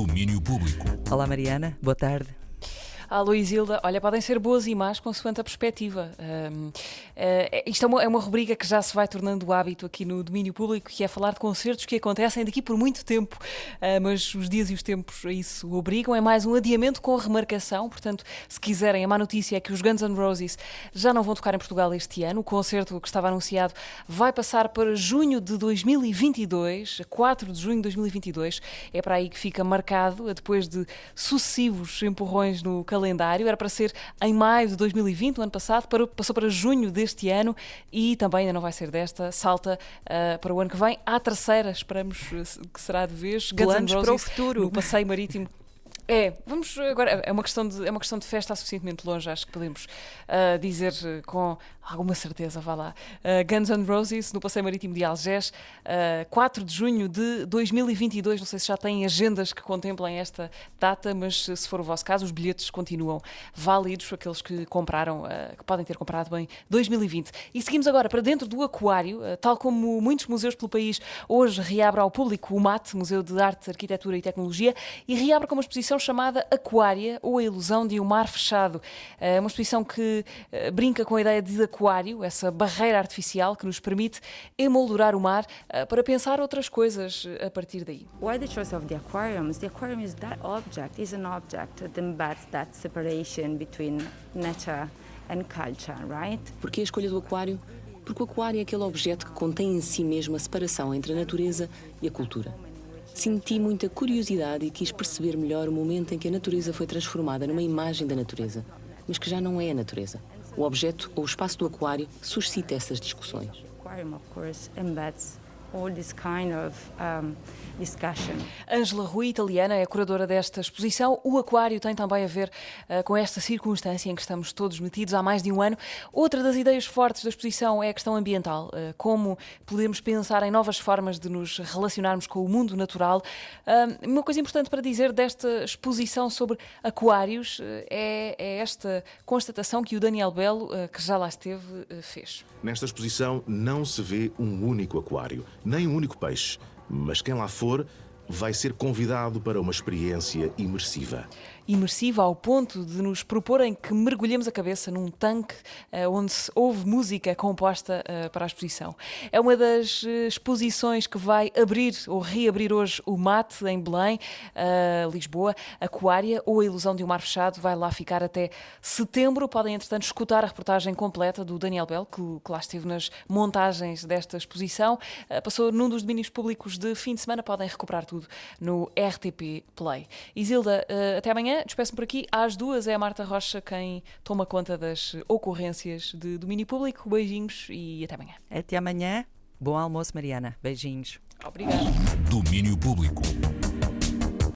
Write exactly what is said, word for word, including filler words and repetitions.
Domínio Público. Olá Mariana, boa tarde. Alô Isilda, olha, podem ser boas e más consoante a perspectiva. Um, uh, isto é uma, é uma rubrica que já se vai tornando hábito aqui no Domínio Público, que é falar de concertos que acontecem daqui por muito tempo, uh, mas os dias e os tempos a isso obrigam. É mais um adiamento com remarcação, portanto, se quiserem, a má notícia é que os Guns N' Roses já não vão tocar em Portugal este ano. O concerto que estava anunciado vai passar para junho de dois mil e vinte e dois, quatro de junho de dois mil e vinte e dois. É para aí que fica marcado, depois de sucessivos empurrões no calendário. Era para ser em maio de dois mil e vinte, o ano passado, para, passou para junho deste ano e também ainda não vai ser desta, salta uh, para o ano que vem. À terceira, esperamos que será de vez. Guns N' Roses para o futuro. No passeio marítimo. É, vamos agora, é uma questão de, é uma questão de festa há suficientemente longe, acho que podemos uh, dizer uh, com alguma certeza, vá lá. Uh, Guns N' Roses no passeio marítimo de Algés, uh, quatro de junho de dois mil e vinte e dois, não sei se já têm agendas que contemplem esta data, mas se for o vosso caso, os bilhetes continuam válidos, aqueles que compraram, uh, que podem ter comprado em dois mil e vinte. E seguimos agora para dentro do Aquário, uh, tal como muitos museus pelo país, hoje reabre ao público o MAT, Museu de Arte, Arquitetura e Tecnologia, e reabre com uma exposição chamada Aquária, ou a Ilusão de um Mar Fechado. É uma exposição que uh, brinca com a ideia de aquário, essa barreira artificial que nos permite emoldurar o mar uh, para pensar outras coisas uh, a partir daí. Why the choice of the aquariums? The aquarium is that object, is an object that embeds that separation between nature and culture, right? Porquê a escolha do aquário? Porque o aquário é aquele objeto que contém em si mesmo a separação entre a natureza e a cultura. Senti muita curiosidade e quis perceber melhor o momento em que a natureza foi transformada numa imagem da natureza, mas que já não é a natureza. O objeto ou o espaço do aquário suscita essas discussões. The aquarium, of course, embeds all this kind of um, discussion. Ângela Rui, italiana, é curadora desta exposição. O aquário tem também a ver uh, com esta circunstância em que estamos todos metidos há mais de um ano. Outra das ideias fortes da exposição é a questão ambiental. Uh, como podemos pensar em novas formas de nos relacionarmos com o mundo natural. Uh, uma coisa importante para dizer desta exposição sobre aquários uh, é, é esta constatação que o Daniel Belo, uh, que já lá esteve, uh, fez. Nesta exposição não se vê um único aquário, nem um único peixe, mas quem lá for vai ser convidado para uma experiência imersiva. Imersiva ao ponto de nos proporem que mergulhemos a cabeça num tanque uh, onde houve música composta uh, para a exposição. É uma das uh, exposições que vai abrir ou reabrir hoje o MAT em Belém, uh, Lisboa, Aquária, ou a Ilusão de um Mar Fechado, vai lá ficar até setembro. Podem, entretanto, escutar a reportagem completa do Daniel Bell, que, que lá esteve nas montagens desta exposição. Uh, passou num dos domínios públicos de fim de semana, podem recuperar tudo no R T P Play. Isilda, uh, até amanhã. Despeço-me por aqui. Às duas é a Marta Rocha quem toma conta das ocorrências de domínio público. Beijinhos e até amanhã. Até amanhã. Bom almoço, Mariana. Beijinhos. Obrigada. Domínio Público.